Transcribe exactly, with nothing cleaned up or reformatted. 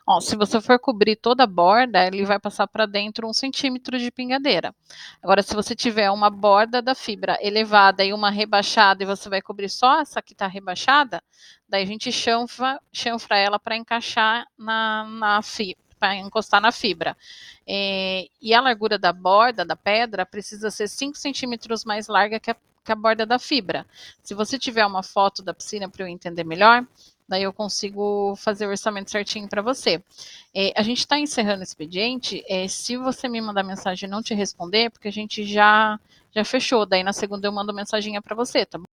Ó, se você for cobrir toda a borda, ele vai passar para dentro um centímetro de pingadeira. Agora, se você tiver uma borda da fibra elevada e uma rebaixada, e você vai cobrir só essa que está rebaixada, daí a gente chanfra, chanfra ela para encaixar na, na fibra, para encostar na fibra. É, e a largura da borda, da pedra, precisa ser cinco centímetros mais larga que a, que a borda da fibra. Se você tiver uma foto da piscina para eu entender melhor, daí eu consigo fazer o orçamento certinho para você. É, a gente está encerrando o expediente, é, se você me mandar mensagem e não te responder, porque a gente já, já fechou, daí na segunda eu mando mensaginha para você, tá bom?